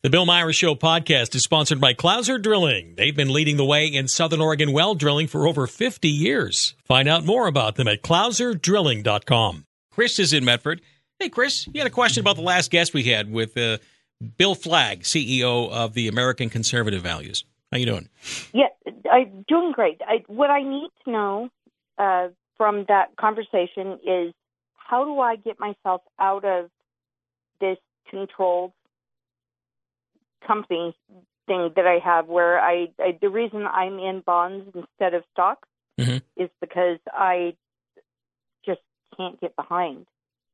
The Bill Myers Show podcast is sponsored by Clouser Drilling. They've been leading the way in Southern Oregon well drilling for over 50 years. Find out more about them at clouserdrilling.com. Chris is in Medford. Hey, Chris, you had a question about the last guest we had with Bill Flagg, CEO of the American Conservative Values. How you doing? Yeah, I'm doing great. What I need to know from that conversation is, how do I get myself out of this controlled company thing that I have, where the reason I'm in bonds instead of stocks is because I just can't get behind.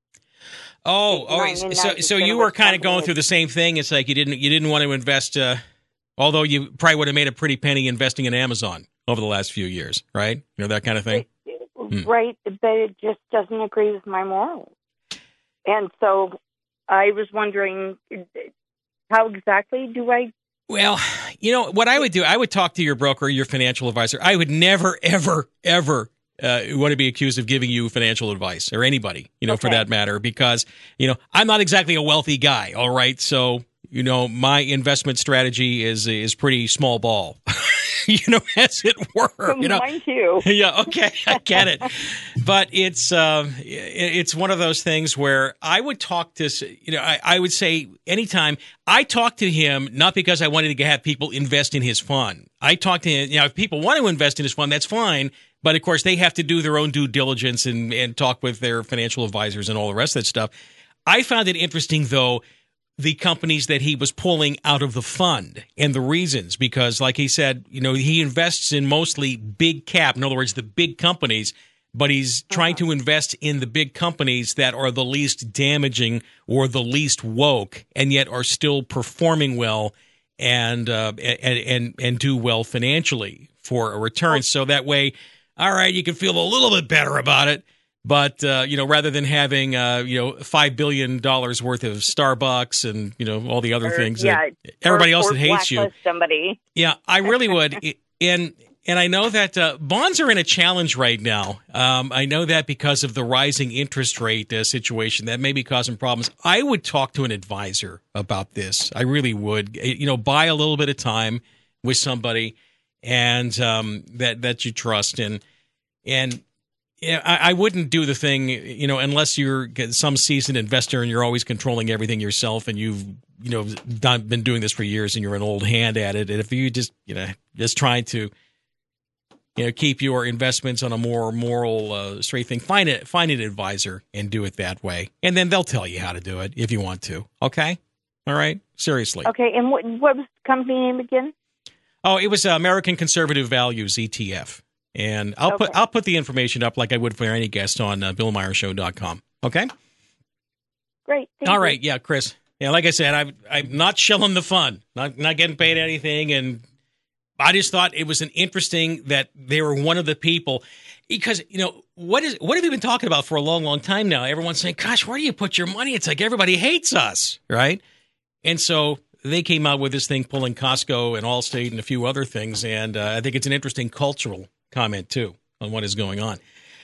So you were kind of going through the same thing. It's like you didn't want to invest, although you probably would have made a pretty penny investing in Amazon over the last few years, right? You know, that kind of thing. Right, but it just doesn't agree with my morals. And so I was wondering, how exactly do I? Well, you know, what I would do, I would talk to your broker, your financial advisor. I would never, ever, ever want to be accused of giving you financial advice, or anybody, for that matter, because, I'm not exactly a wealthy guy, all right? So, my investment strategy is pretty small ball. As it were. Mine too. Yeah, okay, I get it. But it's one of those things where I would talk to, I would say anytime I talk to him, not because I wanted to have people invest in his fund. I talk to him, if people want to invest in his fund, that's fine. But of course, they have to do their own due diligence and talk with their financial advisors and all the rest of that stuff. I found it interesting, though, the companies that he was pulling out of the fund and the reasons, because like he said, he invests in mostly big cap. In other words, the big companies, but he's trying to invest in the big companies that are the least damaging or the least woke, and yet are still performing well and do well financially for a return. So that way, all right, you can feel a little bit better about it. But, rather than having, $5 billion worth of Starbucks and, all the other things that everybody else that hates you. Somebody. Yeah, I really would. And I know that bonds are in a challenge right now. I know that because of the rising interest rate situation that may be causing problems. I would talk to an advisor about this. I really would. Buy a little bit of time with somebody and that you trust and I wouldn't do the thing, unless you're some seasoned investor and you're always controlling everything yourself and you've, been doing this for years and you're an old hand at it. And if you just trying to, keep your investments on a more moral, straight thing, find an advisor and do it that way. And then they'll tell you how to do it if you want to. Okay? All right? Seriously. Okay. And what was the company name again? Oh, it was American Conservative Values, ETF. And I'll put the information up like I would for any guest on BillMyersShow.com. Okay? Great. Thank All you. right. Yeah, Chris. Yeah, like I said, I'm not shilling the fun, not getting paid anything. And I just thought it was an interesting that they were one of the people, because, what have you been talking about for a long, long time now? Everyone's saying, gosh, where do you put your money? It's like everybody hates us, right? And so they came out with this thing pulling Costco and Allstate and a few other things. And I think it's an interesting cultural comment, too, on what is going on.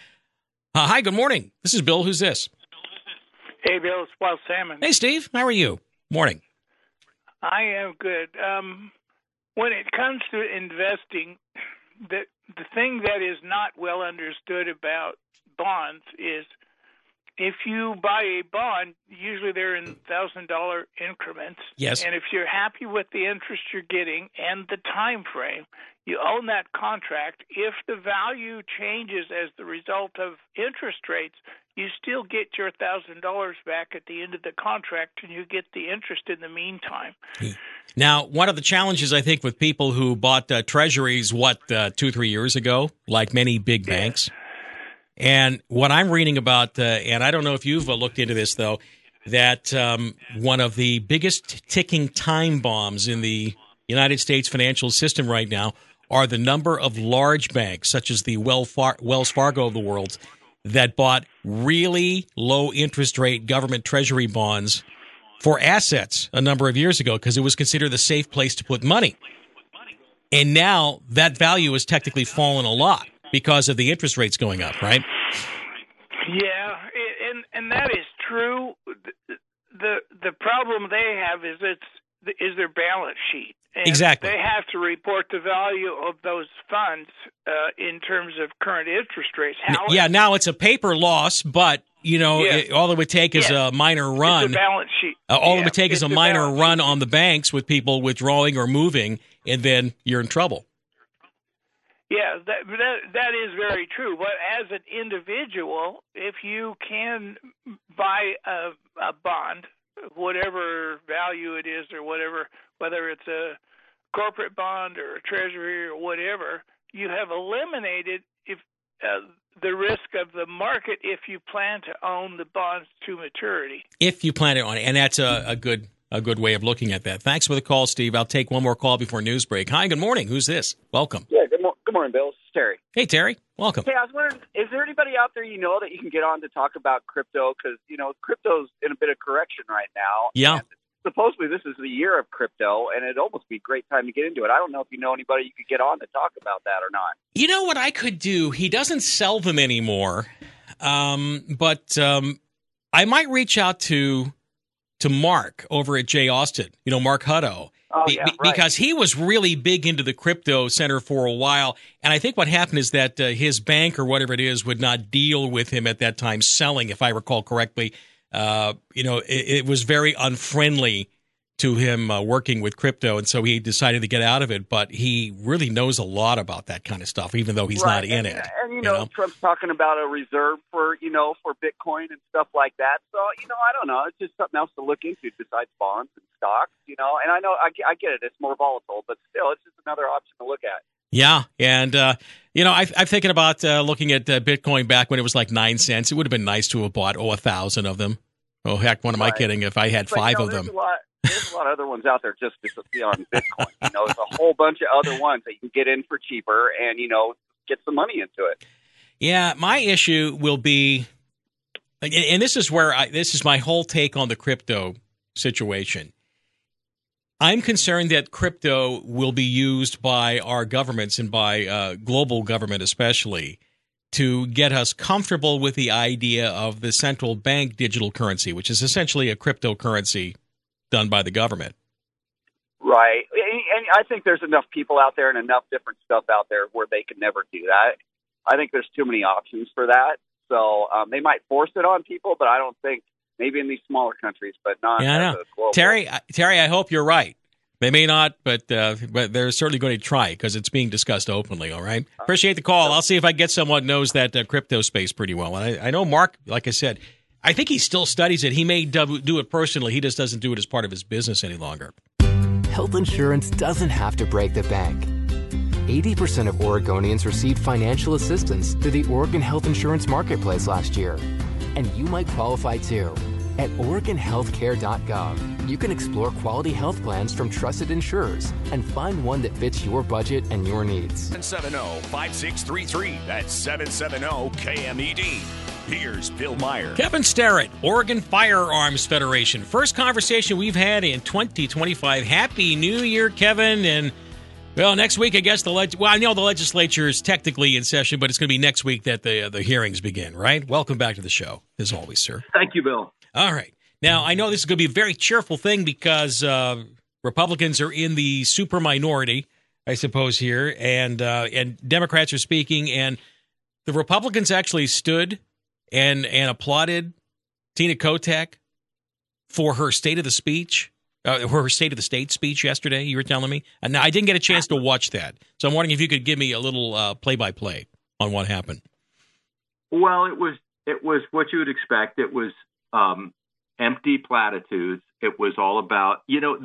Hi, good morning. This is Bill. Who's this? Hey, Bill. It's Wild Salmon. Hey, Steve. How are you? Morning. I am good. When it comes to investing, the thing that is not well understood about bonds is if you buy a bond, usually they're in $1,000 increments. Yes. And if you're happy with the interest you're getting and the time frame, you own that contract. If the value changes as the result of interest rates, you still get your $1,000 back at the end of the contract, and you get the interest in the meantime. Now, one of the challenges, I think, with people who bought treasuries, 2-3 years ago, like many big banks, and what I'm reading about, and I don't know if you've looked into this, though, that one of the biggest ticking time bombs in the United States financial system right now are the number of large banks, such as the Wells Fargo of the world, that bought really low interest rate government treasury bonds for assets a number of years ago because it was considered a safe place to put money. And now that value has technically fallen a lot because of the interest rates going up, right? Yeah, and that is true. The problem they have is is their balance sheet. And exactly. They have to report the value of those funds in terms of current interest rates. Now it's a paper loss, but all it would take is a minor run. It's a balance sheet. All it would take is a minor run on the banks with people withdrawing or moving, and then you're in trouble. Yeah, that is very true. But as an individual, if you can buy a bond, whatever value it is or whatever, whether it's a corporate bond or a treasury or whatever, you have eliminated the risk of the market if you plan to own the bonds to maturity. If you plan to own it, and that's a good way of looking at that. Thanks for the call, Steve. I'll take one more call before news break. Hi, good morning. Who's this? Welcome. Yeah, good morning, Bill. This is Terry. Hey, Terry. Welcome. Hey, I was wondering, is there anybody out there that you can get on to talk about crypto? Because, crypto's in a bit of correction right now. Yeah. And supposedly this is the year of crypto, and it'd almost be a great time to get into it. I don't know if you know anybody you could get on to talk about that or not. You know what I could do? He doesn't sell them anymore, but I might reach out to Mark over at J. Austin, Mark Hutto. Because he was really big into the crypto center for a while. And I think what happened is that his bank or whatever it is would not deal with him at that time selling, if I recall correctly. It was very unfriendly to him working with crypto. And so he decided to get out of it. But he really knows a lot about that kind of stuff, even though he's not in it. And, Trump's talking about a reserve for Bitcoin and stuff like that. So, I don't know. It's just something else to look into besides bonds and stocks, and I know I get it. It's more volatile, but still, it's just another option to look at. Yeah. And, I'm thinking about looking at Bitcoin back when it was like 9 cents. It would have been nice to have bought, 1,000 of them. Oh, heck, what am I kidding if I had 5 of them? There's a lot of other ones out there just on Bitcoin. There's a whole bunch of other ones that you can get in for cheaper and, get some money into it. Yeah, my issue will be, and this is this is my whole take on the crypto situation. I'm concerned that crypto will be used by our governments and by global government especially to get us comfortable with the idea of the central bank digital currency, which is essentially a cryptocurrency done by the government. Right. And I think there's enough people out there and enough different stuff out there where they could never do that. I think there's too many options for that. So they might force it on people, but I don't think, maybe in these smaller countries, but not as a global. Terry, I hope you're right. They may not, but they're certainly going to try because it's being discussed openly, all right? Appreciate the call. I'll see if I get someone who knows that crypto space pretty well. And I know Mark, like I said, I think he still studies it. He may do it personally. He just doesn't do it as part of his business any longer. Health insurance doesn't have to break the bank. 80% of Oregonians received financial assistance through the Oregon Health Insurance Marketplace last year. And you might qualify too. At OregonHealthcare.gov, you can explore quality health plans from trusted insurers and find one that fits your budget and your needs. 770-5633. That's 770-KMED. Here's Bill Meyer. Kevin Starrett, Oregon Firearms Federation. First conversation we've had in 2025. Happy New Year, Kevin. And, well, next week, I guess, I know the legislature is technically in session, but it's going to be next week that the hearings begin, right? Welcome back to the show, as always, sir. Thank you, Bill. All right. Now, I know this is going to be a very cheerful thing because Republicans are in the super minority, I suppose, here, and Democrats are speaking, and the Republicans actually stood and applauded Tina Kotek for her State of the Speech, her State of the State speech yesterday, you were telling me. And now I didn't get a chance to watch that, so I'm wondering if you could give me a little play-by-play on what happened. Well, it was what you would expect. It was empty platitudes. It was all about,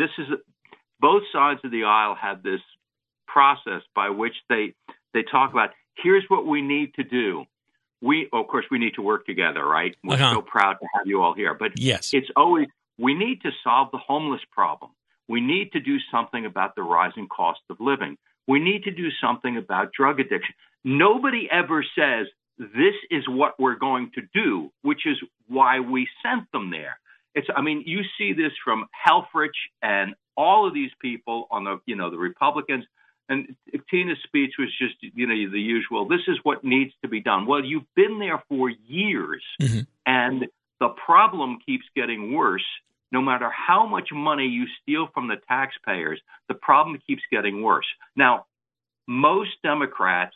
both sides of the aisle had this process by which they talk about, here's what we need to do. Of course, we need to work together, right? We're so proud to have you all here. But yes, it's always, we need to solve the homeless problem. We need to do something about the rising cost of living. We need to do something about drug addiction. Nobody ever says, this is what we're going to do, which is why we sent them there. You see this from Helfrich and all of these people on the Republicans. And Tina's speech was just, the usual, this is what needs to be done. Well, you've been there for years, and the problem keeps getting worse. no matter how much money you steal from the taxpayers, the problem keeps getting worse. Now, most Democrats,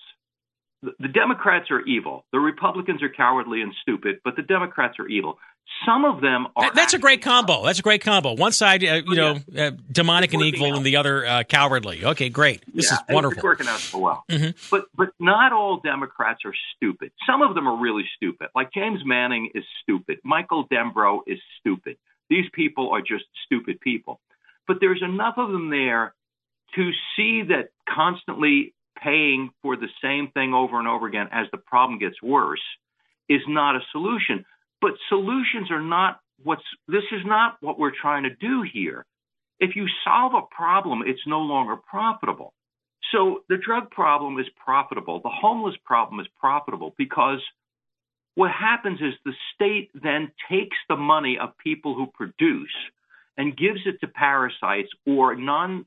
the Democrats are evil. The Republicans are cowardly and stupid, but the Democrats are evil. Some of them are. That's a great combo. That's a great combo. One side, demonic and evil, and the other cowardly. Okay, great. This is wonderful. It's working out so well. Mm-hmm. But not all Democrats are stupid. Some of them are really stupid. Like James Manning is stupid. Michael Dembro is stupid. These people are just stupid people. But there's enough of them there to see that constantly paying for the same thing over and over again as the problem gets worse is not a solution. But solutions are not this is not what we're trying to do here. If you solve a problem, it's no longer profitable. So the drug problem is profitable. The homeless problem is profitable because what happens is the state then takes the money of people who produce and gives it to parasites or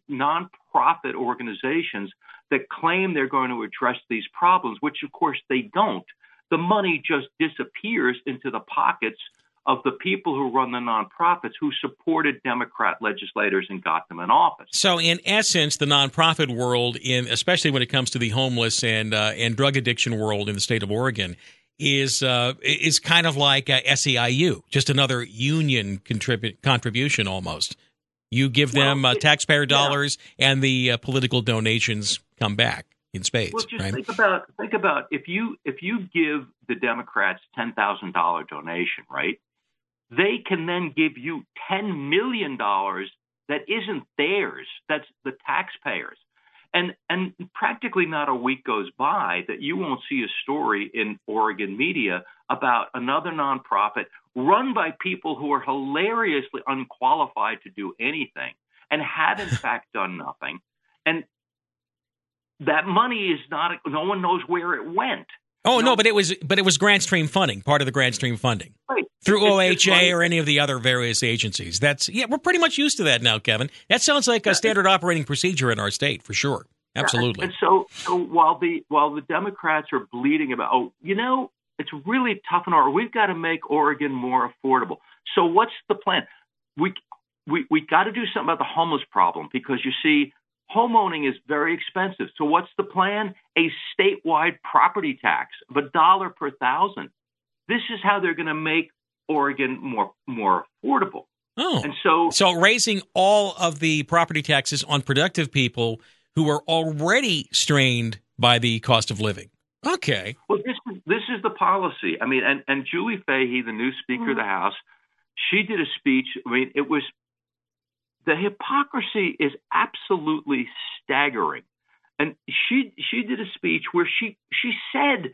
non-profit organizations that claim they're going to address these problems, which of course they don't. The money just disappears into the pockets of the people who run the nonprofits who supported Democrat legislators and got them in office. So, in essence, the nonprofit world, especially when it comes to the homeless and drug addiction world in the state of Oregon, is kind of like SEIU, just another union contribution almost. You give them taxpayer dollars, and the political donations come back in spades. Well, just right? think about if you give the Democrats $10,000 donation, right? They can then give you $10 million that isn't theirs. That's the taxpayers. And practically not a week goes by that you won't see a story in Oregon media about another nonprofit run by people who are hilariously unqualified to do anything and have in fact done nothing. And that money is no one knows where it went. Oh, no, but it was grant stream funding, part of the grant stream funding. Right. Through OHA or any of the other various agencies. We're pretty much used to that now, Kevin. That sounds like a standard operating procedure in our state, for sure. Absolutely. And so while the Democrats are bleeding about, it's really tough in Oregon. We've got to make Oregon more affordable. So what's the plan? We got to do something about the homeless problem because, you see, homeowning is very expensive. So what's the plan? A statewide property tax of $1 per thousand. This is how they're going to make Oregon more affordable. Oh, and so raising all of the property taxes on productive people who are already strained by the cost of living. Okay. Well, this is the policy. I mean, and Julie Fahey, the new Speaker of the House, she did a speech. I mean, the hypocrisy is absolutely staggering. And she did a speech where she said,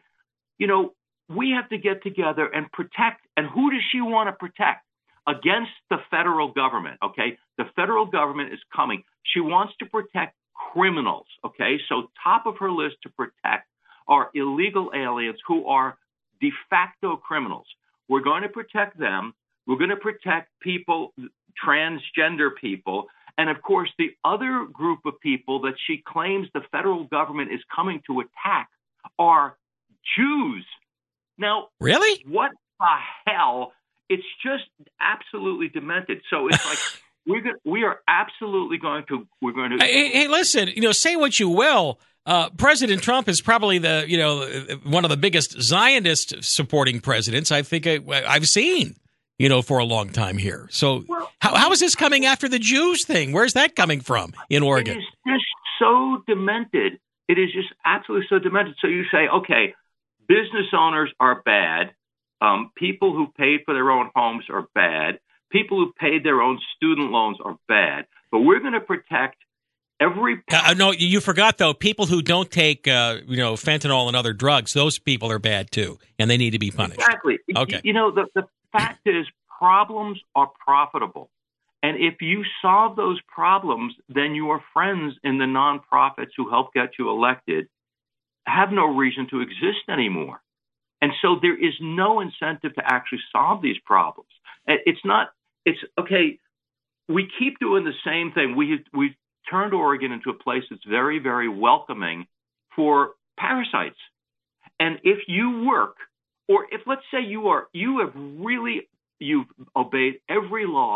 we have to get together and protect. And who does she want to protect? Against the federal government, okay? The federal government is coming. She wants to protect criminals, okay? So top of her list to protect are illegal aliens who are de facto criminals. We're going to protect them. We're going to protect people, transgender people. And, of course, the other group of people that she claims the federal government is coming to attack are Jews. Now, really? What the hell? It's just absolutely demented. So it's like we are absolutely going to. Hey, listen. Say what you will. President Trump is probably one of the biggest Zionist supporting presidents I think I've seen. For a long time here. So how is this coming after the Jews thing? Where's that coming from in Oregon? It is just so demented. It is just absolutely so demented. So you say, okay, business owners are bad. People who paid for their own homes are bad. People who paid their own student loans are bad. But we're going to protect every. No, you forgot though. People who don't take fentanyl and other drugs, those people are bad too, and they need to be punished. Exactly. Okay. The fact is, problems are profitable. And if you solve those problems, then your friends in the nonprofits who help get you elected have no reason to exist anymore. And so there is no incentive to actually solve these problems. It's okay. We keep doing the same thing. We've turned Oregon into a place that's very, very welcoming for parasites. And if you work, or if let's say you've obeyed every law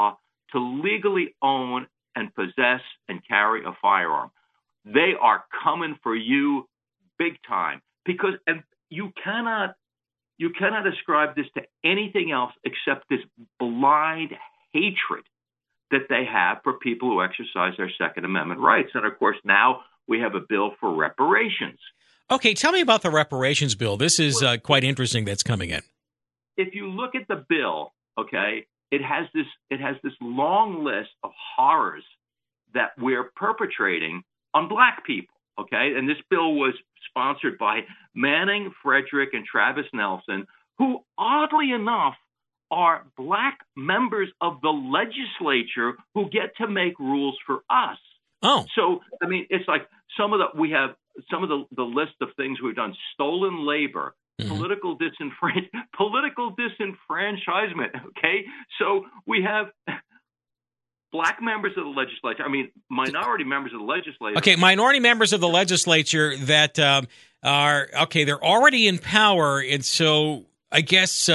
to legally own and possess and carry a firearm. They are coming for you big time, because and you cannot ascribe this to anything else except this blind hatred that they have for people who exercise their Second Amendment rights. And of course, now we have a bill for reparations. Okay, tell me about the reparations bill. This is quite interesting that's coming in. If you look at the bill, okay, it has this long list of horrors that we're perpetrating on black people, okay? And this bill was sponsored by Manning, Frederick, and Travis Nelson, who, oddly enough, are black members of the legislature who get to make rules for us. Oh. So, I mean, it's like we have some of the list of things we've done: stolen labor, political disenfranchisement. Okay, so we have black members of the legislature. I mean, minority members of the legislature. Okay, minority members of the legislature that are okay. They're already in power, and so I guess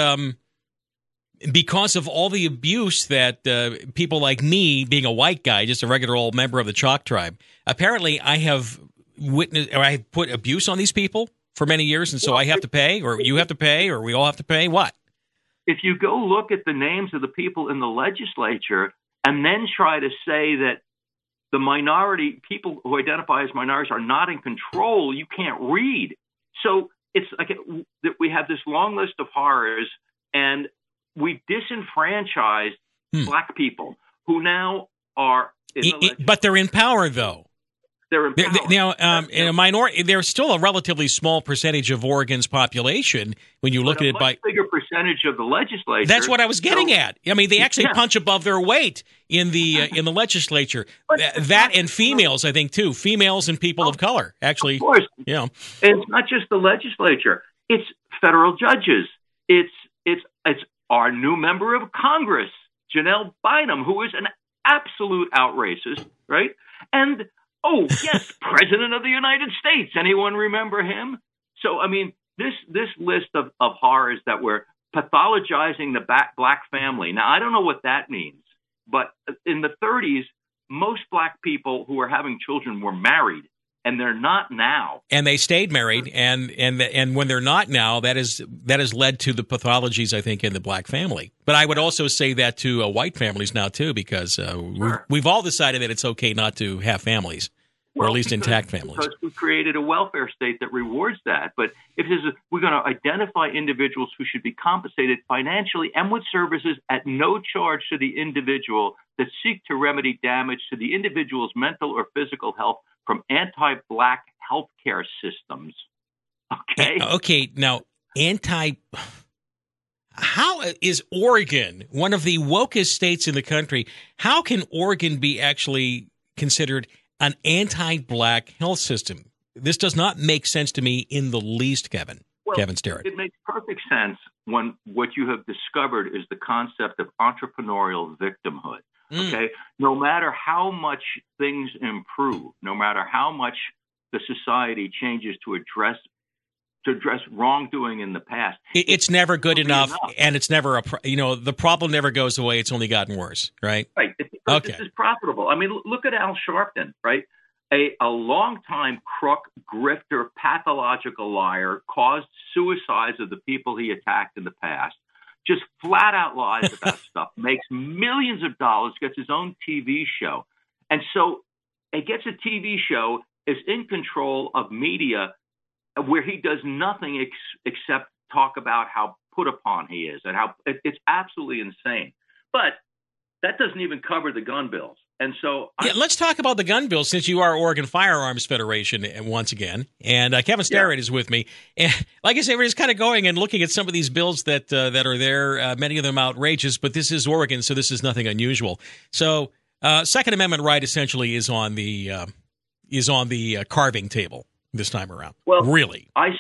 because of all the abuse that people like me, being a white guy, just a regular old member of the Chalk tribe, apparently I have witnessed, or I have put abuse on these people for many years, and so I have to pay, or you have to pay, or we all have to pay. What? If you go look at the names of the people in the legislature and then try to say that the minority people who identify as minorities are not in control, you can't read. So it's like that we have this long list of horrors, and we disenfranchised black people who now are in the legislature. But they're in power, though. They're in power. Now, in a minority, there's still a relatively small percentage of Oregon's population when you look at it by bigger percentage of the legislature. That's what I was getting at. I mean, they actually punch above their weight in the legislature. That and females, I think, too. Females and people of color, actually. Of course. You know. And it's not just the legislature. It's federal judges. It's our new member of Congress, Janelle Bynum, who is an absolute outracist, right? And oh, yes, President of the United States. Anyone remember him? So, I mean, this list of horrors that we're pathologizing the black family. Now, I don't know what that means, but in the 30s, most black people who were having children were married, and they're not now. And they stayed married, and when they're not now, that has led to the pathologies, I think, in the black family. But I would also say that to white families now, too, because we've all decided that it's okay not to have families, or at least intact families. Because we created a welfare state that rewards that. But if we're going to identify individuals who should be compensated financially and with services at no charge to the individual that seek to remedy damage to the individual's mental or physical health from anti-black healthcare systems. Okay. Okay. Now, how is Oregon, one of the wokest states in the country, how can Oregon be actually considered an anti-black health system? This does not make sense to me in the least, Kevin Starrett. It makes perfect sense when what you have discovered is the concept of entrepreneurial victimhood. Okay, no matter how much things improve, no matter how much the society changes to address wrongdoing in the past, it's never good enough, and it's never the problem never goes away. It's only gotten worse, right? Right. This is profitable. I mean, look at Al Sharpton, right? A longtime crook, grifter, pathological liar, caused suicides of the people he attacked in the past. Just flat out lies about stuff, makes millions of dollars, gets his own TV show. And so it gets a TV show, is in control of media where he does nothing except talk about how put upon he is and how it's absolutely insane. But that doesn't even cover the gun bills. And so let's talk about the gun bill, since you are Oregon Firearms Federation once again. And Kevin Starrett is with me. And like I say, we're just kind of going and looking at some of these bills that are there, many of them outrageous, but this is Oregon, so this is nothing unusual. So Second Amendment right essentially is on the carving table this time around. Well, really. I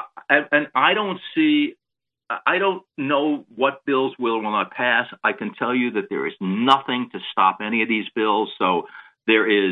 don't know what bills will not pass. I can tell you that there is nothing to stop any of these bills. So there is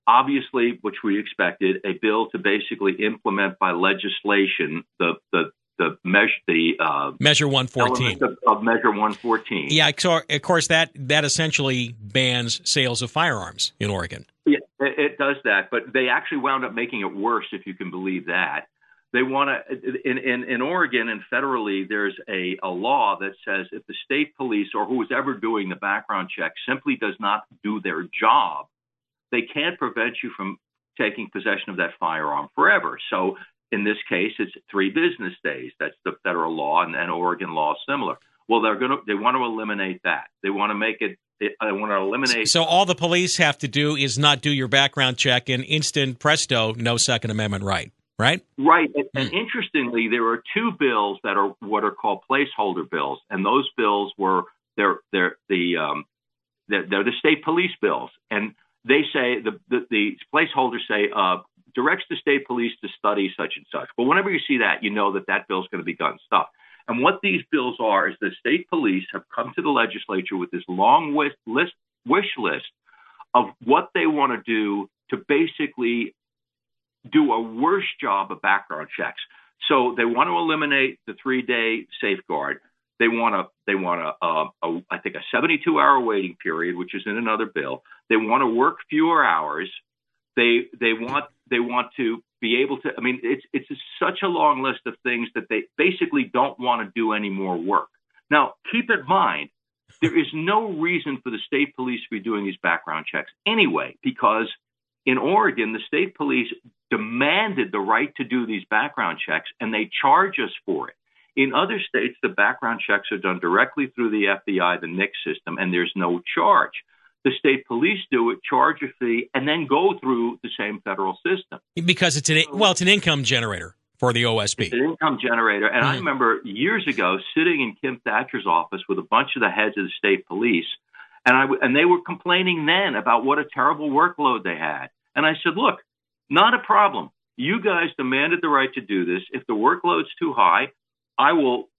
obviously, which we expected, a bill to basically implement by legislation the Measure 114 of Measure 114. Yeah, so of course that essentially bans sales of firearms in Oregon. Yeah, it does that, but they actually wound up making it worse, if you can believe that. They want to in Oregon and federally, there's a law that says if the state police or who is ever doing the background check simply does not do their job, they can't prevent you from taking possession of that firearm forever. So in this case, it's 3 business days. That's the federal law, and Oregon law is similar. Well, they want to eliminate that. They want to make it. They want to eliminate. So all the police have to do is not do your background check, and instant presto, no Second Amendment right. Right? Right. And interestingly, there are 2 bills that are what are called placeholder bills, and those bills were they're the state police bills, and they say the placeholders say directs the state police to study such and such. But whenever you see that, you know that bill is going to be gun stuff. And what these bills are is the state police have come to the legislature with this long wish list of what they want to do to basically do a worse job of background checks. So they want to eliminate the 3-day safeguard. They want I think a 72-hour waiting period, which is in another bill. They want to work fewer hours. They want to be able to. I mean, it's such a long list of things that they basically don't want to do any more work. Now, keep in mind, there is no reason for the state police to be doing these background checks anyway, because in Oregon, the state police demanded the right to do these background checks, and they charge us for it. In other states, the background checks are done directly through the FBI, the NICS system, and there's no charge. The state police do it, charge a fee, and then go through the same federal system. Because it's an income generator for the OSB. It's an income generator. And I remember years ago sitting in Kim Thatcher's office with a bunch of the heads of the state police, and they were complaining then about what a terrible workload they had. And I said, look, not a problem. You guys demanded the right to do this. If the workload's too high, I will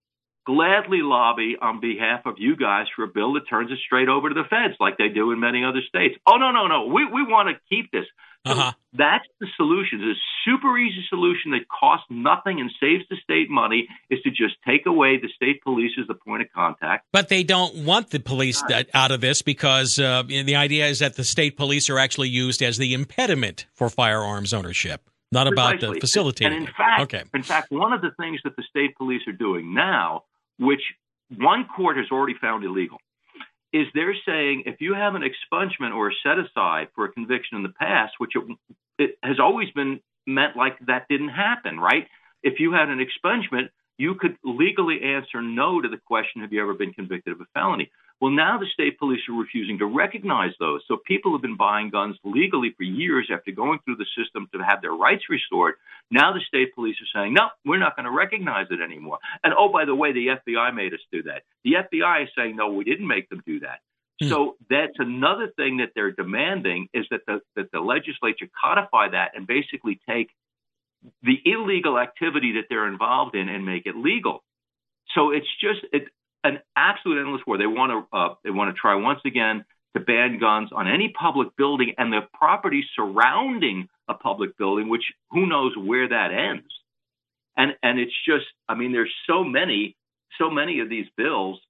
gladly lobby on behalf of you guys for a bill that turns it straight over to the feds like they do in many other states. Oh, no. We want to keep this. So that's the solution. It's a super easy solution that costs nothing and saves the state money is to just take away the state police as the point of contact. But they don't want the police out of this because the idea is that the state police are actually used as the impediment for firearms ownership, not about the facilitating. And in fact, one of the things that the state police are doing now, which one court has already found illegal, is they're saying if you have an expungement or a set-aside for a conviction in the past, which it has always been meant like that didn't happen, right? If you had an expungement, you could legally answer no to the question, have you ever been convicted of a felony? Well, now the state police are refusing to recognize those. So people have been buying guns legally for years after going through the system to have their rights restored. Now the state police are saying, no, we're not going to recognize it anymore. And, oh, by the way, the FBI made us do that. The FBI is saying, no, we didn't make them do that. So that's another thing that they're demanding is that the legislature codify that and basically take the illegal activity that they're involved in and make it legal. So it's just an absolute endless war. They want to try once again to ban guns on any public building and the property surrounding a public building, which who knows where that ends. And it's just, I mean, there's so many of these bills.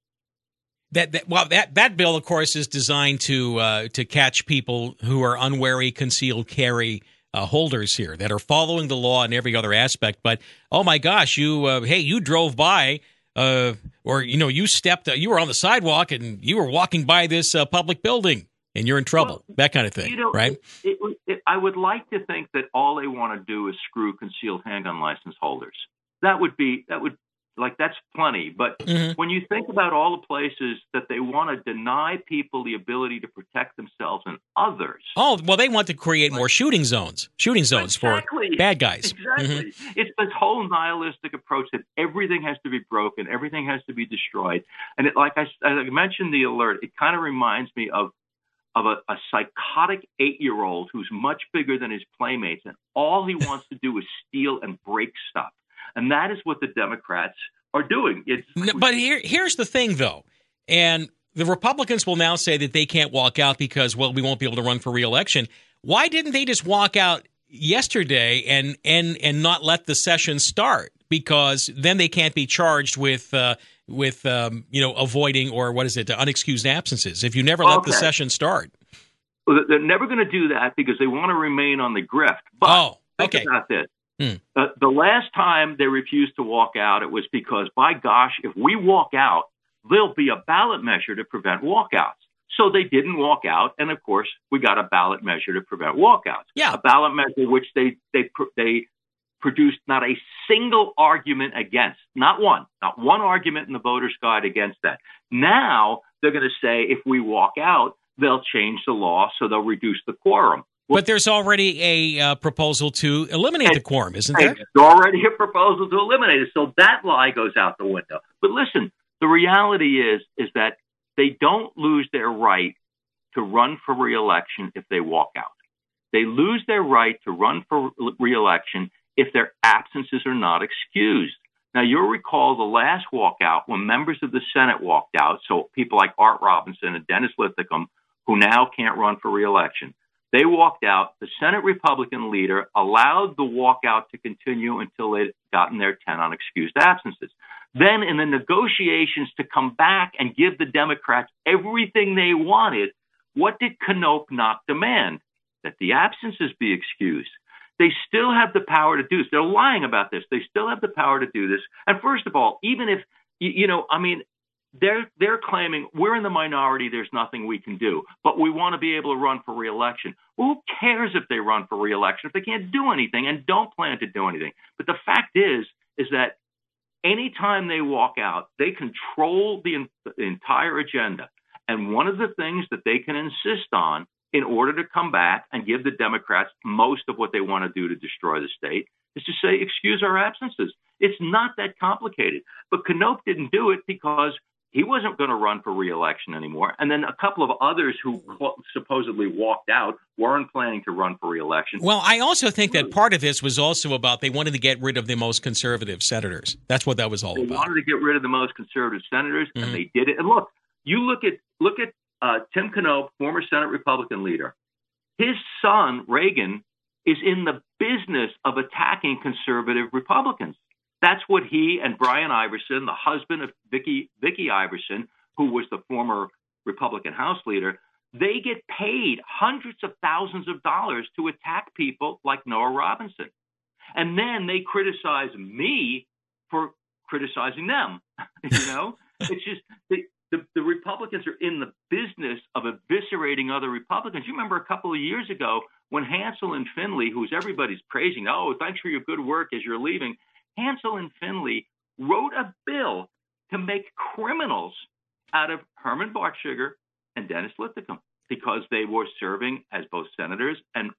That bill, of course, is designed to catch people who are unwary concealed carry holders here that are following the law in every other aspect. But oh my gosh, you drove by. Or you were on the sidewalk and you were walking by this public building and you're in trouble. That kind of thing, right? I would like to think that all they want to do is screw concealed handgun license holders. That's plenty. But when you think about all the places that they want to deny people the ability to protect themselves and others. Oh, well, they want to create more shooting zones for bad guys. Exactly. It's this whole nihilistic approach that everything has to be broken, everything has to be destroyed. And like I mentioned the alert, it kind of reminds me of a psychotic 8-year-old who's much bigger than his playmates, and all he wants to do is steal and break stuff. And that is what the Democrats are doing. But here's the thing, though. And the Republicans will now say that they can't walk out because, well, we won't be able to run for re-election. Why didn't they just walk out yesterday and not let the session start? because then they can't be charged with avoiding, or what is it, unexcused absences if you never let the session start. Well, they're never going to do that because they want to remain on the grift. But think about this. The last time they refused to walk out, it was because, by gosh, if we walk out, there'll be a ballot measure to prevent walkouts. So they didn't walk out, and of course, we got a ballot measure to prevent walkouts. Yeah, a ballot measure which they produced not a single argument against, not one argument in the voter's guide against that. Now they're going to say if we walk out, they'll change the law, so they'll reduce the quorum. But there's already a proposal to eliminate the quorum, isn't there? There's already a proposal to eliminate it, so that lie goes out the window. But listen, the reality is that they don't lose their right to run for re-election if they walk out. They lose their right to run for re-election if their absences are not excused. Now, you'll recall the last walkout when members of the Senate walked out, so people like Art Robinson and Dennis Linthicum, who now can't run for re-election. They walked out. The Senate Republican leader allowed the walkout to continue until they'd gotten their 10 unexcused absences. Then in the negotiations to come back and give the Democrats everything they wanted, what did Knoop not demand? That the absences be excused. They still have the power to do this. They're lying about this. They still have the power to do this. And first of all, even if, they're claiming we're in the minority, there's nothing we can do, but we want to be able to run for re-election. Well, who cares if they run for re-election if they can't do anything and don't plan to do anything? But the fact is that anytime they walk out, they control the entire agenda. And one of the things that they can insist on in order to come back and give the Democrats most of what they want to do to destroy the state is to say, excuse our absences. It's not that complicated. But Knoop didn't do it because he wasn't going to run for re-election anymore. And then a couple of others who supposedly walked out weren't planning to run for re-election. Well, I also think that part of this was also about they wanted to get rid of the most conservative senators. That's what that was all about. They wanted to get rid of the most conservative senators, and they did it. And look, you look at Tim Knoop, former Senate Republican leader. His son, Reagan, is in the business of attacking conservative Republicans. That's what he and Brian Iverson, the husband of Vicki Iverson, who was the former Republican House leader, they get paid hundreds of thousands of dollars to attack people like Noah Robinson. And then they criticize me for criticizing them. It's just the Republicans are in the business of eviscerating other Republicans. You remember a couple of years ago when Hansel and Finley, who's everybody's praising, oh, thanks for your good work as you're leaving, Hansel and Finley wrote a bill to make criminals out of Herman Bartsugar and Dennis Linthicum because they were serving as both senators and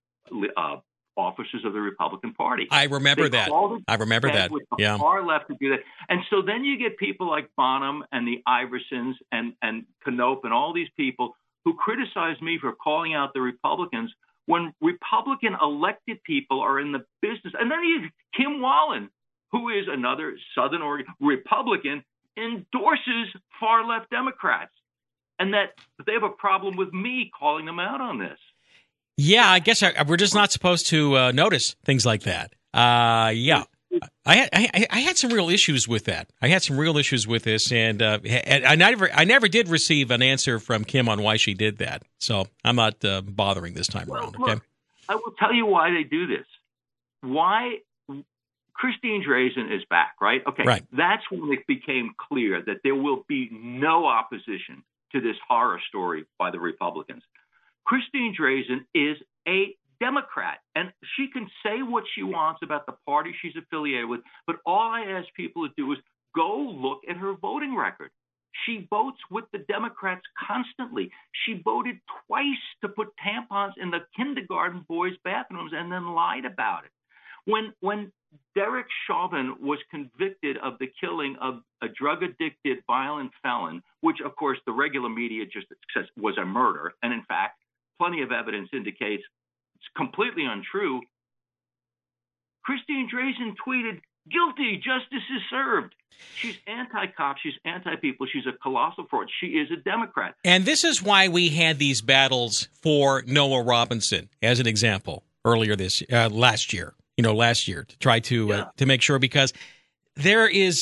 officers of the Republican Party. I remember that. Yeah. Far left to do that. And so then you get people like Bonham and the Iversons and Knoop and all these people who criticize me for calling out the Republicans when Republican elected people are in the business. And then you Kim Wallen, who is another Southern Oregon Republican, endorses far-left Democrats, and that they have a problem with me calling them out on this. Yeah, I guess we're just not supposed to notice things like that. Yeah, I had some real issues with that. I had some real issues with this, and I never did receive an answer from Kim on why she did that. So I'm not bothering this time around. Okay, look, I will tell you why they do this. Why? Christine Drazan is back, right? Okay, right. That's when it became clear that there will be no opposition to this horror story by the Republicans. Christine Drazan is a Democrat, and she can say what she wants about the party she's affiliated with, but all I ask people to do is go look at her voting record. She votes with the Democrats constantly. She voted twice to put tampons in the kindergarten boys' bathrooms and then lied about it. When Derek Chauvin was convicted of the killing of a drug-addicted violent felon, which, of course, the regular media just says was a murder, and in fact, plenty of evidence indicates it's completely untrue, Christine Drazan tweeted, "Guilty, justice is served." She's anti-cop, she's anti-people, she's a colossal fraud. She is a Democrat. And this is why we had these battles for Noah Robinson, as an example, earlier last year. To try to make sure, because there is,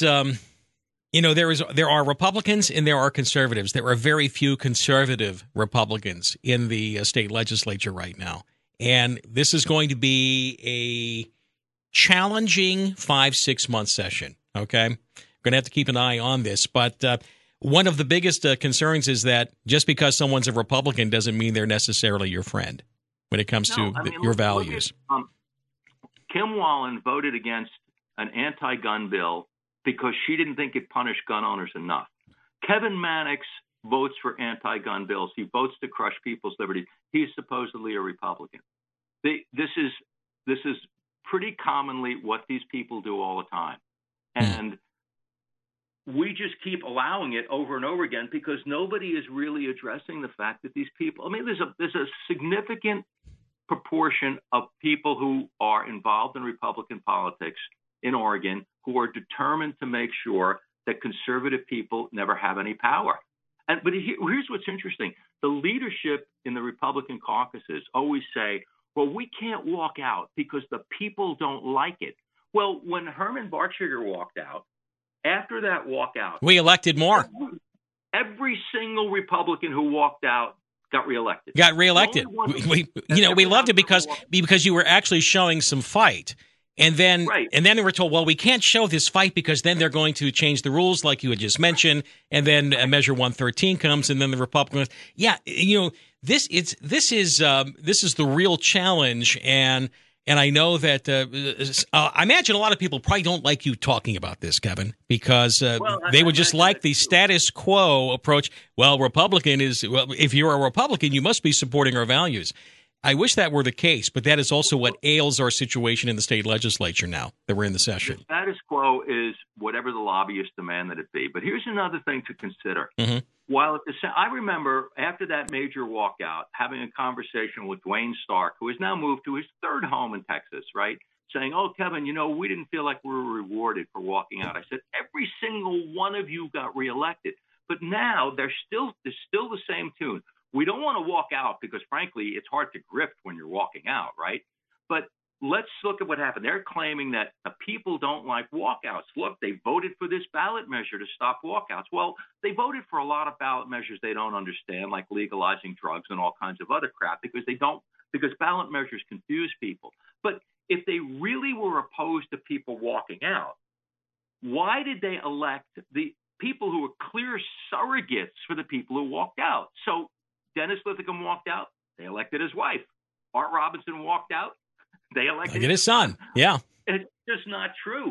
there are Republicans and there are conservatives. There are very few conservative Republicans in the state legislature right now. And this is going to be a challenging 5-6 month session. Okay. I'm going to have to keep an eye on this. But one of the biggest concerns is that just because someone's a Republican doesn't mean they're necessarily your friend when it comes to your values. Kim Wallen voted against an anti-gun bill because she didn't think it punished gun owners enough. Kevin Mannix votes for anti-gun bills. He votes to crush people's liberty. He's supposedly a Republican. This is pretty commonly what these people do all the time. And we just keep allowing it over and over again because nobody is really addressing the fact that these people, there's a significant proportion of people who are involved in Republican politics in Oregon who are determined to make sure that conservative people never have any power. But here's what's interesting. The leadership in the Republican caucuses always say, well, we can't walk out because the people don't like it. Well, when Herman Bartschiger walked out, after that walkout, we elected more. Every single Republican who walked out got reelected. We loved it because you were actually showing some fight. And then they were told, well, we can't show this fight because then they're going to change the rules like you had just mentioned. And then Measure 113 comes and then the Republicans. Yeah, this is the real challenge. And I know that I imagine a lot of people probably don't like you talking about this, Kevin, because they would just like the status quo approach. Well, if you're a Republican, you must be supporting our values. I wish that were the case, but that is also what ails our situation in the state legislature now that we're in the session. The status quo is whatever the lobbyists demand that it be. But here's another thing to consider. Mm-hmm. I remember after that major walkout having a conversation with Dwayne Stark, who has now moved to his third home in Texas, right? Saying, oh, Kevin, we didn't feel like we were rewarded for walking out. I said, every single one of you got reelected. But now there's still the same tune. We don't want to walk out because, frankly, it's hard to grift when you're walking out, right? But let's look at what happened. They're claiming that the people don't like walkouts. Look, they voted for this ballot measure to stop walkouts. Well, they voted for a lot of ballot measures they don't understand, like legalizing drugs and all kinds of other crap, because ballot measures confuse people. But if they really were opposed to people walking out, why did they elect the people who were clear surrogates for the people who walked out? So Dennis Linthicum walked out. They elected his wife. Art Robinson walked out. They elected his son. Yeah. It's just not true.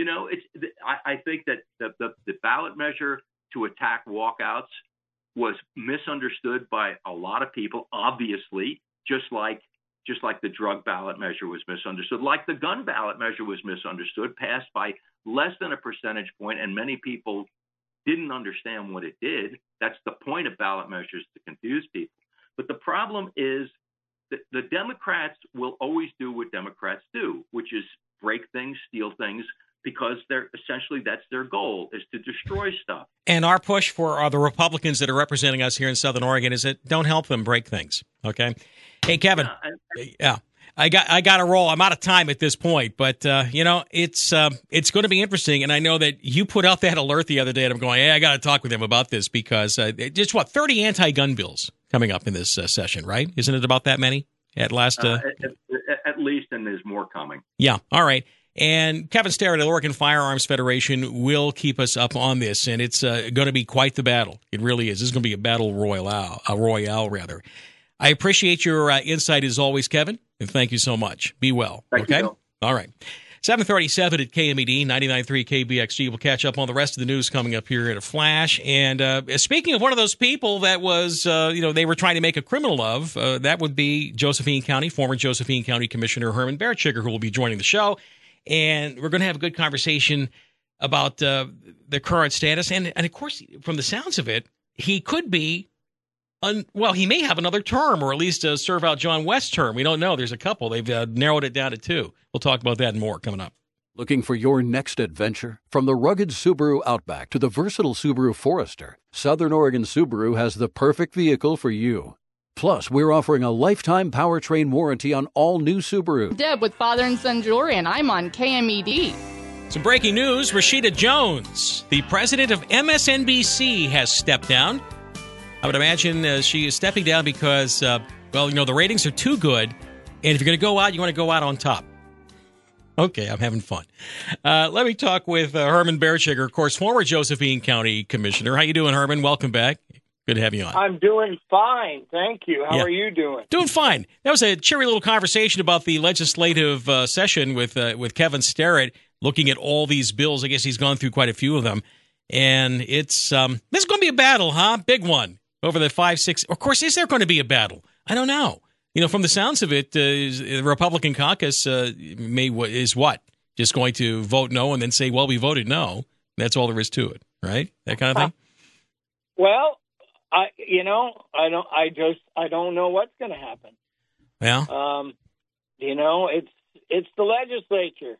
I think that the ballot measure to attack walkouts was misunderstood by a lot of people, obviously, just like the drug ballot measure was misunderstood, like the gun ballot measure was misunderstood, passed by less than a percentage point, and many people didn't understand what it did. That's the point of ballot measures, to confuse people. But the problem is that the Democrats will always do what Democrats do, which is break things, steal things, because that's their goal, is to destroy stuff. And our push for the Republicans that are representing us here in Southern Oregon is that don't help them break things. Okay. Hey, Kevin. Yeah. I got to roll. I'm out of time at this point, but it's going to be interesting. And I know that you put out that alert the other day, and I'm going, hey, I got to talk with him about this because just 30 anti-gun bills coming up in this session, right? Isn't it about that many at last? At least, and there's more coming. Yeah. All right. And Kevin Starrett at Oregon Firearms Federation will keep us up on this, and it's going to be quite the battle. It really is. This is going to be a battle royale, rather. I appreciate your insight as always, Kevin, and thank you so much. Be well. Thank you, Bill. All right. 7:37 at KMED, 99.3 KBXG. We'll catch up on the rest of the news coming up here in a flash. And speaking of one of those people that was, they were trying to make a criminal of, that would be former Josephine County Commissioner Herman Bartschiger, who will be joining the show. And we're going to have a good conversation about the current status. And of course, from the sounds of it, he could be he may have another term, or at least serve out John West's term. We don't know. There's a couple. They've narrowed it down to 2. We'll talk about that and more coming up. Looking for your next adventure? From the rugged Subaru Outback to the versatile Subaru Forester, Southern Oregon Subaru has the perfect vehicle for you. Plus, we're offering a lifetime powertrain warranty on all new Subaru. Deb with Father and Son Jewelry, and I'm on KMED. Some breaking news. Rashida Jones, the president of MSNBC, has stepped down. I would imagine she is stepping down because, the ratings are too good. And if you're going to go out, you want to go out on top. Okay, I'm having fun. Let me talk with Herman Bertschiger, of course, former Josephine County Commissioner. How you doing, Herman? Welcome back. Good to have you on. I'm doing fine. Thank you. How are you doing? Doing fine. That was a cheery little conversation about the legislative session with Kevin Starrett, looking at all these bills. I guess he's gone through quite a few of them. And it's this is going to be a battle, huh? Big one over the 5-6. Of course, is there going to be a battle? I don't know. From the sounds of it, the Republican caucus is just going to vote no and then say, well, we voted no. That's all there is to it, right? That kind of thing. Well, I don't know what's going to happen. Yeah. It's the legislature.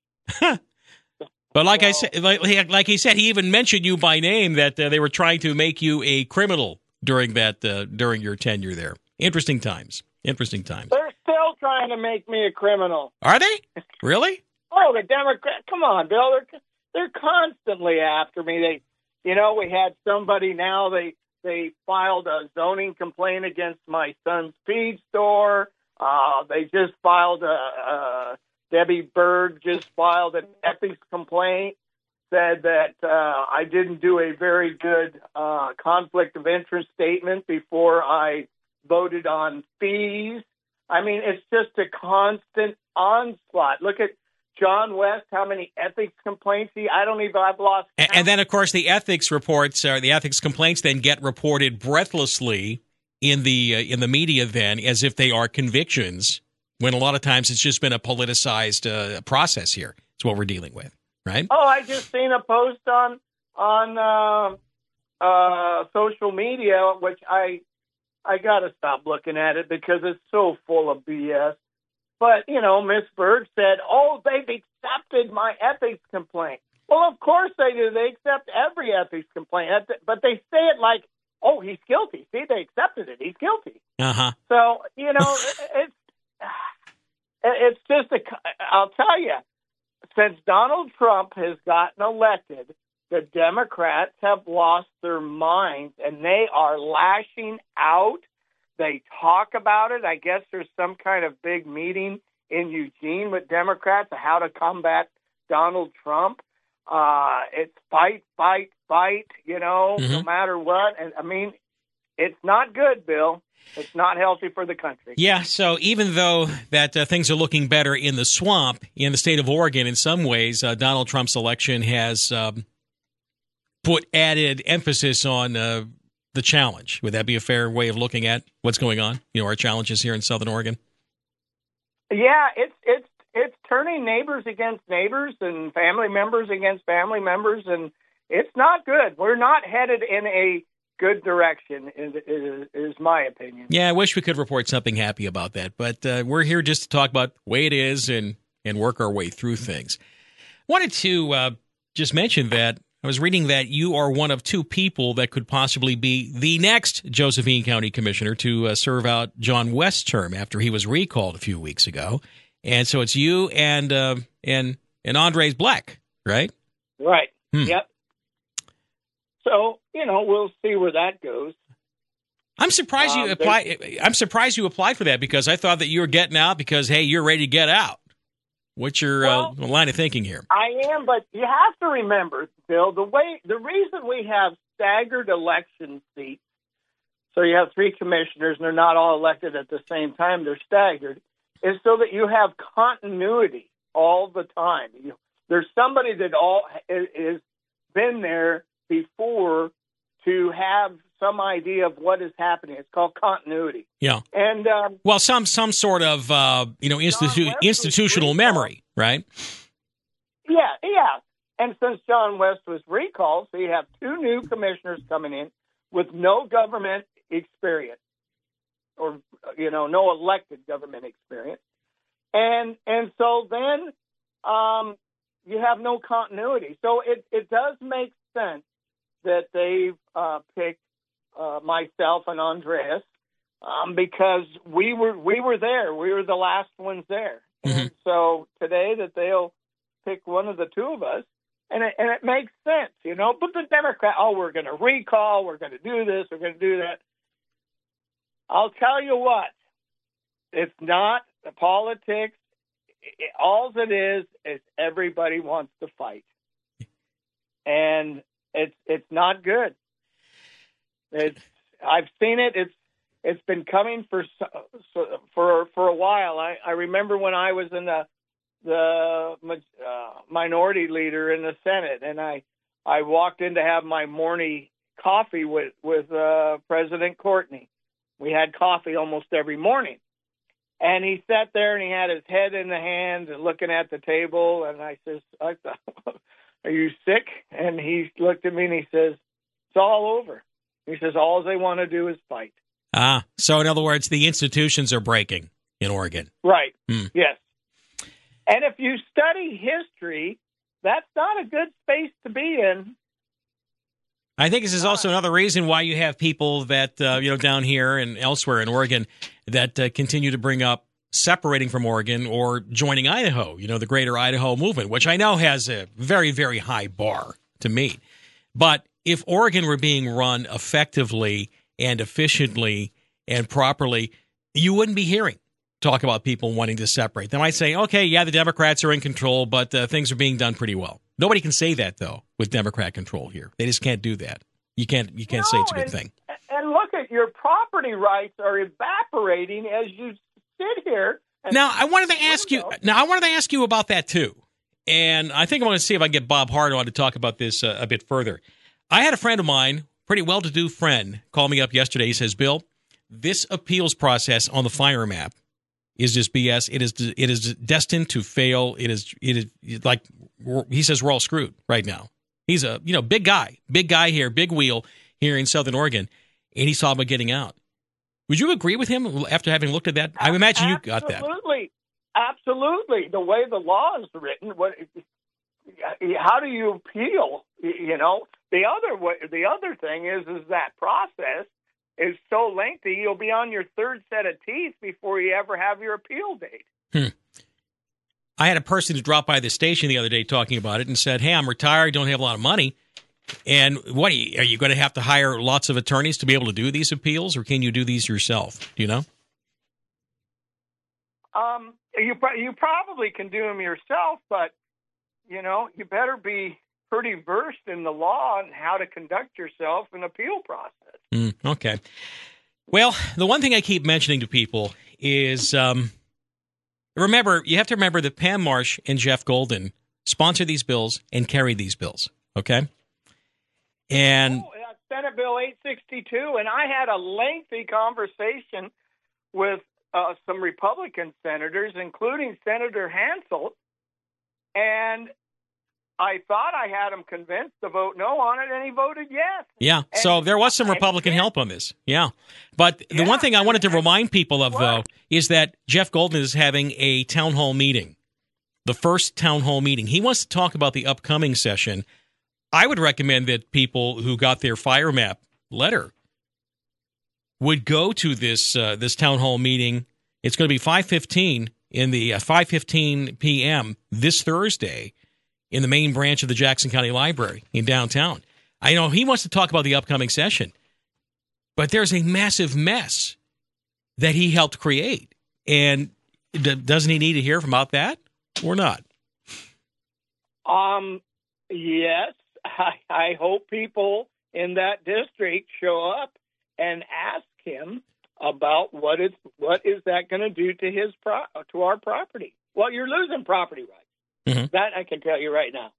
But like I said, like he said, he even mentioned you by name that they were trying to make you a criminal during your tenure there. Interesting times. They're still trying to make me a criminal. Are they? Really? Oh, the Democrats! Come on, Bill. They're constantly after me. We had somebody now. They filed a zoning complaint against my son's feed store. They just filed Debbie Berg just filed an ethics complaint. Said that I didn't do a very good conflict of interest statement before I voted on fees. I mean, it's just a constant onslaught. Look at John West, how many ethics complaints I've lost count. And then, of course, the ethics reports, the ethics complaints then get reported breathlessly in the media then as if they are convictions, when a lot of times it's just been a politicized process here. It's what we're dealing with, right? Oh, I just seen a post on social media, which I got to stop looking at it because it's so full of BS. But, Miss Berg said, they've accepted my ethics complaint. Well, of course they do. They accept every ethics complaint. But they say it like, oh, he's guilty. See, they accepted it. He's guilty. Uh-huh. So, it's just I'll tell you, since Donald Trump has gotten elected, the Democrats have lost their minds, and they are lashing out. They talk about it. I guess there's some kind of big meeting in Eugene with Democrats of how to combat Donald Trump. It's fight, no matter what. And, I mean, it's not good, Bill. It's not healthy for the country. Yeah, so even though that things are looking better in the swamp, in the state of Oregon, in some ways, Donald Trump's election has put added emphasis on the challenge. Would that be a fair way of looking at what's going on? Our challenges here in Southern Oregon? Yeah, it's turning neighbors against neighbors and family members against family members, and it's not good. We're not headed in a good direction, is my opinion. Yeah, I wish we could report something happy about that, but we're here just to talk about the way it is and work our way through things. Wanted to just mention that I was reading that you are one of two people that could possibly be the next Josephine County Commissioner to serve out John West's term after he was recalled a few weeks ago. And so it's you and Andres Black, right? Right. Yep. So, we'll see where that goes. I'm surprised you applied. I'm surprised you applied for that because I thought that you were getting out because, hey, you're ready to get out. What's your line of thinking here? I am, but you have to remember, Bill, the reason we have staggered election seats, so you have three commissioners and they're not all elected at the same time, they're staggered, is so that you have continuity all the time. There's somebody that is been there before to have some idea of what is happening. It's called continuity. Yeah. And some sort of institutional memory, right? Yeah. And since John West was recalled, so you have two new commissioners coming in with no government experience, or no elected government experience, and so then you have no continuity. So it does make sense that they've picked myself and Andreas because we were there. We were the last ones there. Mm-hmm. And so today that they'll pick one of the two of us, and it makes sense, you know. But the Democrat, we're going to recall, we're going to do this, we're going to do that. I'll tell you what, it's not the politics. All it is everybody wants to fight, and it's not good. I've seen it. It's been coming for a while. I remember when I was in the minority leader in the Senate, and I walked in to have my morning coffee with President Courtney. We had coffee almost every morning. And he sat there and he had his head in the hands and looking at the table. And I says, are you sick? And he looked at me and he says, it's all over. He says, all they want to do is fight. So in other words, the institutions are breaking in Oregon. Right. Yes. And if you study history, that's not a good space to be in. I think this is also another reason why you have people that, down here and elsewhere in Oregon that continue to bring up separating from Oregon or joining Idaho, the Greater Idaho Movement, which I know has a very, very high bar to meet. But if Oregon were being run effectively and efficiently and properly, you wouldn't be hearing talk about people wanting to separate. They might say, okay, yeah, the Democrats are in control, but things are being done pretty well. Nobody can say that, though, with Democrat control here. They just can't do that. You can't say it's a good thing. And look at your property rights are evaporating as you sit here. Now, I wanted to ask you about that, too. And I think I want to see if I can get Bob Hart on to talk about this a bit further. I had a friend of mine, pretty well-to-do friend, call me up yesterday. He says, Bill, this appeals process on the fire map is just BS. It is destined to fail. It is like he says we're all screwed right now. He's a big guy here, big wheel here in Southern Oregon, and he's talking about getting out. Would you agree with him after having looked at that? I imagine you got that. Absolutely. The way the law is written, how do you appeal? The other thing is that process is so lengthy, you'll be on your third set of teeth before you ever have your appeal date. I had a person who dropped by the station the other day talking about it and said, hey, I'm retired, don't have a lot of money. And what are you going to have to hire lots of attorneys to be able to do these appeals, or can you do these yourself? Do you know? You probably can do them yourself, but, you better be pretty versed in the law and how to conduct yourself in appeal process. Okay. Well, the one thing I keep mentioning to people is you have to remember that Pam Marsh and Jeff Golden sponsor these bills and carry these bills, okay? And Senate Bill 862, and I had a lengthy conversation with some Republican senators, including Senator Hansel, and I thought I had him convinced to vote no on it, and he voted yes. Yeah, so there was some Republican help on this. Yeah. But the one thing I wanted to remind people of, though, is that Jeff Golden is having a town hall meeting, the first town hall meeting. He wants to talk about the upcoming session. I would recommend that people who got their fire map letter would go to this town hall meeting. It's going to be 5:15 in the 5:15 p.m. this Thursday in the main branch of the Jackson County Library in downtown. I know he wants to talk about the upcoming session, but there's a massive mess that he helped create. And doesn't he need to hear about that or not? Yes. I hope people in that district show up and ask him about what is that going to do to to our property. Well, you're losing property rights. Mm-hmm. That I can tell you right now.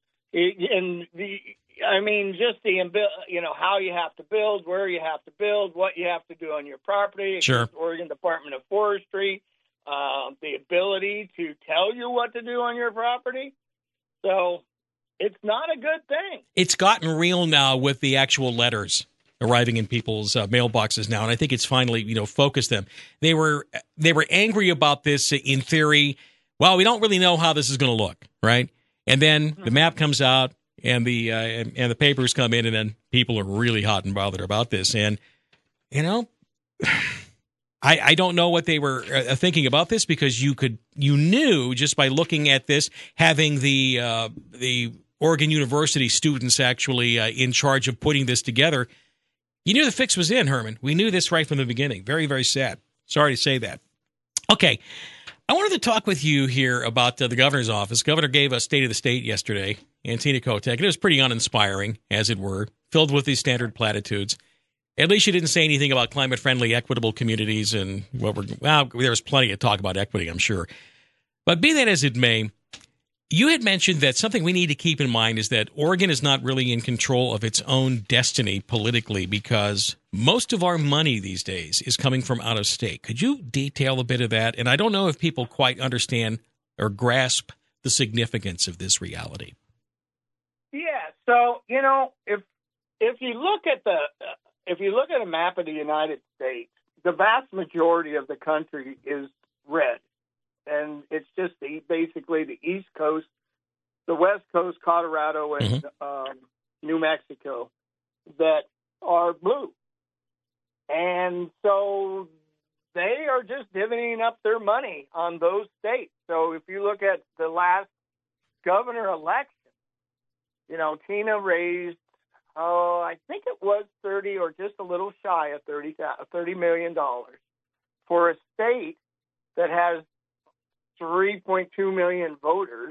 Just how you have to build, where you have to build, what you have to do on your property. Sure. Oregon Department of Forestry, the ability to tell you what to do on your property. So it's not a good thing. It's gotten real now with the actual letters arriving in people's mailboxes now, and I think it's finally focused them. They were angry about this in theory. Well, we don't really know how this is going to look, right? And then the map comes out, and the papers come in, and then people are really hot and bothered about this. And I don't know what they were thinking about this, because you knew just by looking at this, having the Oregon University students actually in charge of putting this together, you knew the fix was in, Herman. We knew this right from the beginning. Very, very sad. Sorry to say that. Okay, I wanted to talk with you here about the governor's office. Governor gave a State of the State yesterday, Tina Kotek, and it was pretty uninspiring, as it were, filled with these standard platitudes. At least you didn't say anything about climate-friendly, equitable communities, and there was plenty of talk about equity, I'm sure. But be that as it may, you had mentioned that something we need to keep in mind is that Oregon is not really in control of its own destiny politically, because most of our money these days is coming from out of state. Could you detail a bit of that? And I don't know if people quite understand or grasp the significance of this reality. Yeah. So, if you look at a map of the United States, the vast majority of the country is red. And it's just basically the East Coast, the West Coast, Colorado, and New Mexico that are blue. And so they are just divvying up their money on those states. So if you look at the last governor election, Tina raised, I think it was 30 or just a little shy of $30 million for a state that has 3.2 million voters,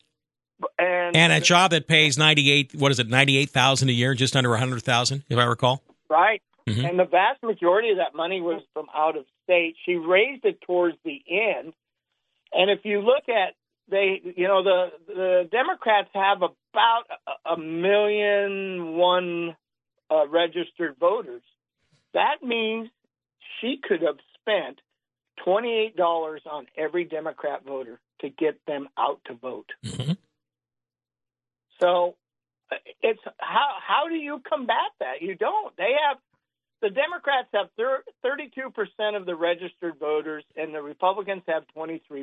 and a job that pays $98,000 a year, just under $100,000, if I recall. Right, and the vast majority of that money was from out of state. She raised it towards the end, and if you look at the Democrats have about 1,000,001 registered voters. That means she could have spent $28 on every Democrat voter to get them out to vote. Mm-hmm. So it's how do you combat that? You don't. The Democrats have 32% of the registered voters, and the Republicans have 23%.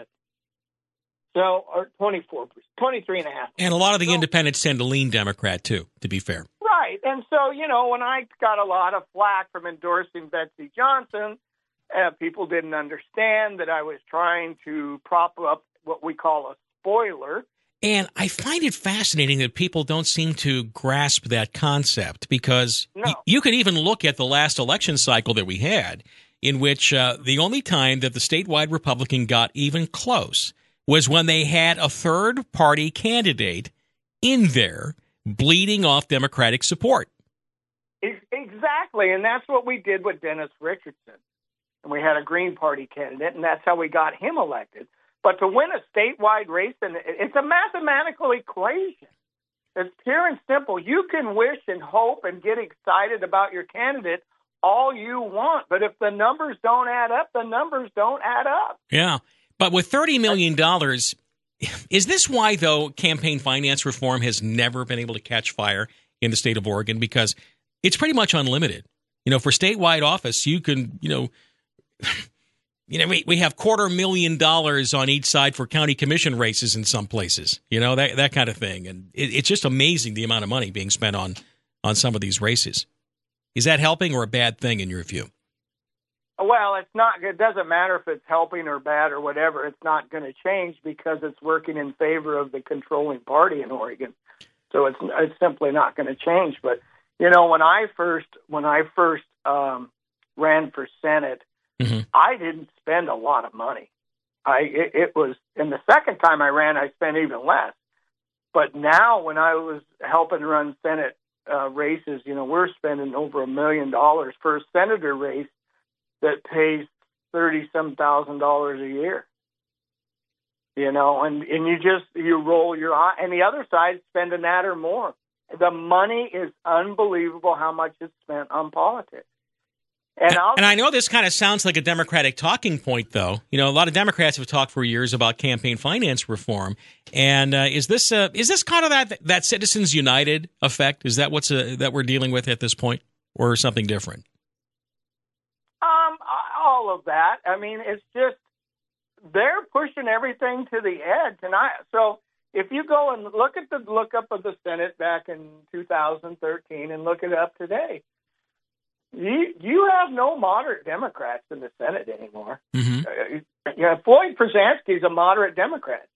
So, or 24%, 23.5%. And a lot of the independents tend to lean Democrat too, to be fair. Right. And so, when I got a lot of flack from endorsing Betsy Johnson, people didn't understand that I was trying to prop up what we call a spoiler. And I find it fascinating that people don't seem to grasp that concept, because you could even look at the last election cycle that we had, in which the only time that the statewide Republican got even close was when they had a third-party candidate in there bleeding off Democratic support. Exactly, and that's what we did with Dennis Richardson. And we had a Green Party candidate, and that's how we got him elected. But to win a statewide race, it's a mathematical equation. It's pure and simple. You can wish and hope and get excited about your candidate all you want, but if the numbers don't add up, the numbers don't add up. Yeah, but with $30 million, is this why, though, campaign finance reform has never been able to catch fire in the state of Oregon? Because it's pretty much unlimited. For statewide office, you can, we have $250,000 on each side for county commission races in some places, that kind of thing. And it's just amazing the amount of money being spent on some of these races. Is that helping or a bad thing in your view? Well, it's not. It doesn't matter if it's helping or bad or whatever. It's not going to change because it's working in favor of the controlling party in Oregon. So it's simply not going to change. But when I first ran for Senate, I didn't spend a lot of money. It was, and the second time I ran, I spent even less. But now, when I was helping run Senate races, we're spending over $1 million for a senator race that pays $30-some thousand a year. And you roll your eye, and the other side's spending that or more. The money is unbelievable how much is spent on politics. And I know this kind of sounds like a Democratic talking point, though. A lot of Democrats have talked for years about campaign finance reform. And is this kind of that Citizens United effect? Is that that we're dealing with at this point, or something different? All of that. I mean, it's just they're pushing everything to the edge. So if you go and look at the lookup of the Senate back in 2013 and look it up today, you have no moderate Democrats in the Senate anymore. Mm-hmm. Floyd Przansky's a moderate Democrat.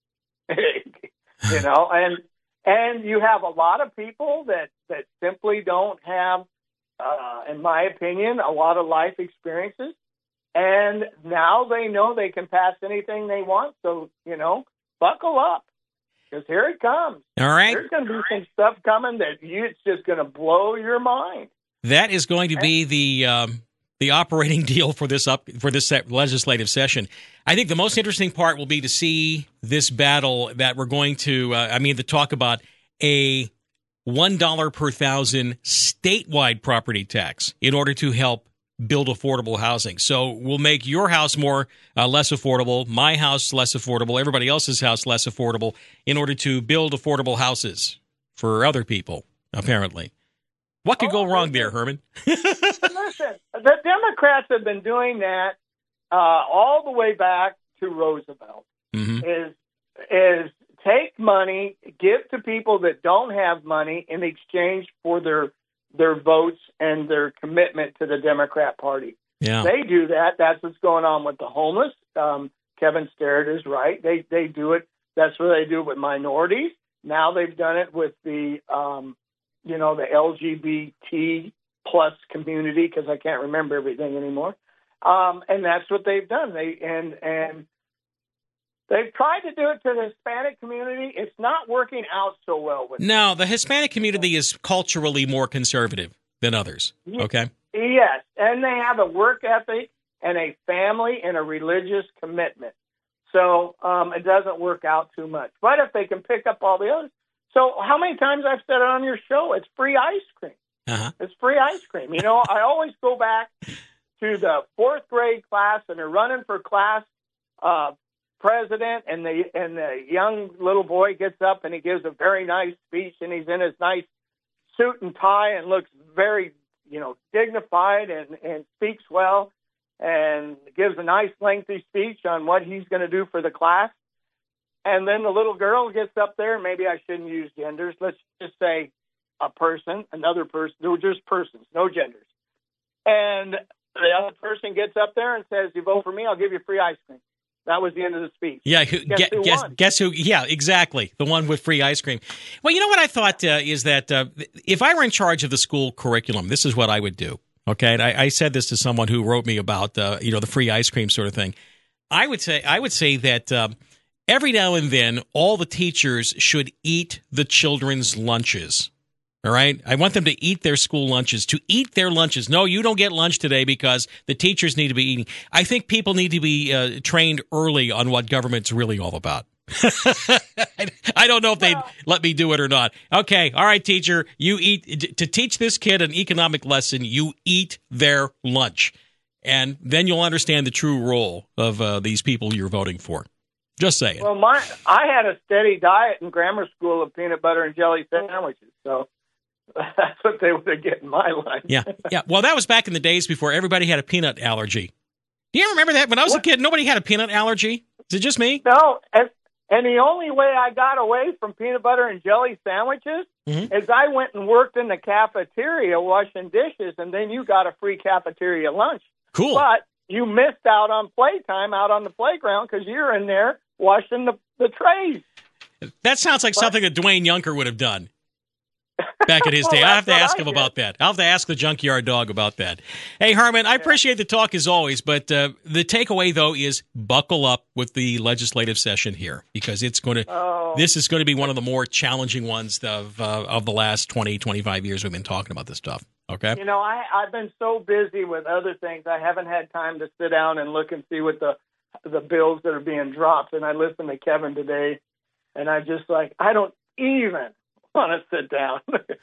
And you have a lot of people that simply don't have, in my opinion, a lot of life experiences. And now they know they can pass anything they want. So, buckle up, because here it comes. All right. There's going to be some stuff coming that it's just going to blow your mind. That is going to be the operating deal for this legislative session. I think the most interesting part will be to see this battle that we're going to, to talk about a $1 per thousand statewide property tax in order to help build affordable housing. So we'll make your house less affordable, my house less affordable, everybody else's house less affordable in order to build affordable houses for other people, apparently. What could go wrong there, Herman? Listen, the Democrats have been doing that all the way back to Roosevelt. Mm-hmm. Is take money, give to people that don't have money in exchange for their votes and their commitment to the Democrat Party. Yeah. They do that. That's what's going on with the homeless. Kevin Starrett is right. They do it. That's what they do with minorities. Now they've done it with the the LGBT plus community, because I can't remember everything anymore. And that's what they've done. They've tried to do it to the Hispanic community. It's not working out so well with them. No, the Hispanic community is culturally more conservative than others. Okay? Yes, and they have a work ethic and a family and a religious commitment. So it doesn't work out too much. But if they can pick up all the others. So how many times I've said it on your show, it's free ice cream. Uh-huh. It's free ice cream. I always go back to the fourth grade class, and they're running for class president, and the young little boy gets up and he gives a very nice speech, and he's in his nice suit and tie and looks very, dignified and speaks well and gives a nice lengthy speech on what he's going to do for the class. And then the little girl gets up there, maybe I shouldn't use genders, let's just say a person, another person, they're just persons, no genders. And the other person gets up there and says, you vote for me, I'll give you free ice cream. That was the end of the speech. Yeah, guess who? Yeah, exactly. The one with free ice cream. Well, you know what I thought is that if I were in charge of the school curriculum, this is what I would do. Okay, and I said this to someone who wrote me about the free ice cream sort of thing. I would say that every now and then all the teachers should eat the children's lunches. All right. I want them to eat their school lunches, to eat their lunches. No, you don't get lunch today because the teachers need to be eating. I think people need to be trained early on what government's really all about. I don't know if they'd let me do it or not. Okay. All right, teacher, you eat to teach this kid an economic lesson. You eat their lunch, and then you'll understand the true role of these people you're voting for. Just saying. Well, I had a steady diet in grammar school of peanut butter and jelly sandwiches, so that's what they would get in my lunch. Yeah. Well, that was back in the days before everybody had a peanut allergy. Do you remember that? When I was a kid, nobody had a peanut allergy. Is it just me? No. And the only way I got away from peanut butter and jelly sandwiches is I went and worked in the cafeteria washing dishes, and then you got a free cafeteria lunch. Cool. But you missed out on playtime out on the playground because you're in there washing the trays. That sounds like something that Dwayne Yunker would have done back in his day. I have to ask him about that. I'll have to ask the Junkyard Dog about that. Hey, Herman, I appreciate the talk as always, but the takeaway, though, is buckle up with the legislative session here because it's going to. This is going to be one of the more challenging ones of the last 20, 25 years we've been talking about this stuff. Okay. I've been so busy with other things, I haven't had time to sit down and look and see what the bills that are being dropped. And I listened to Kevin today, and I just I don't even want to sit down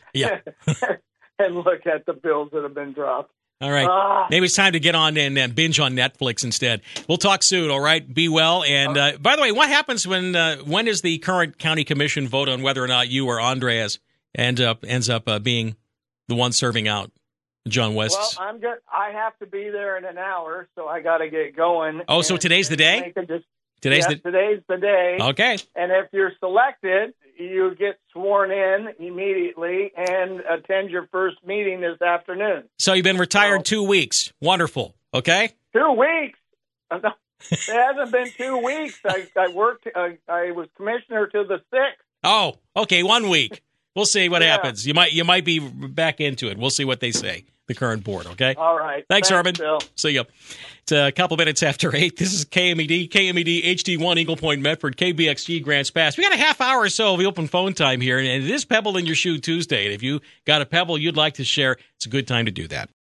and look at the bills that have been dropped. All right. Maybe it's time to get on and binge on Netflix instead. We'll talk soon, all right? Be well. And by the way, what happens when does the current county commission vote on whether or not you or Andreas ends up being the one serving out John West's? Well, I have to be there in an hour, so I got to get going. Oh, so today's the day? Today's the day. Okay. And if you're selected, you get sworn in immediately and attend your first meeting this afternoon. So you've been retired 2 weeks. Wonderful. Okay. 2 weeks? It hasn't been 2 weeks. I worked. I was commissioner to the 6th. Oh, okay. 1 week. We'll see what happens. You might be back into it. We'll see what they say. The current board. Okay. All right. Thanks, Herman. Bill. See you. It's a couple minutes after 8. This is KMED HD1 Eagle Point Medford, KBXG Grants Pass. We got a half hour or so of open phone time here, and it is Pebble in Your Shoe Tuesday. And if you got a pebble you'd like to share, it's a good time to do that.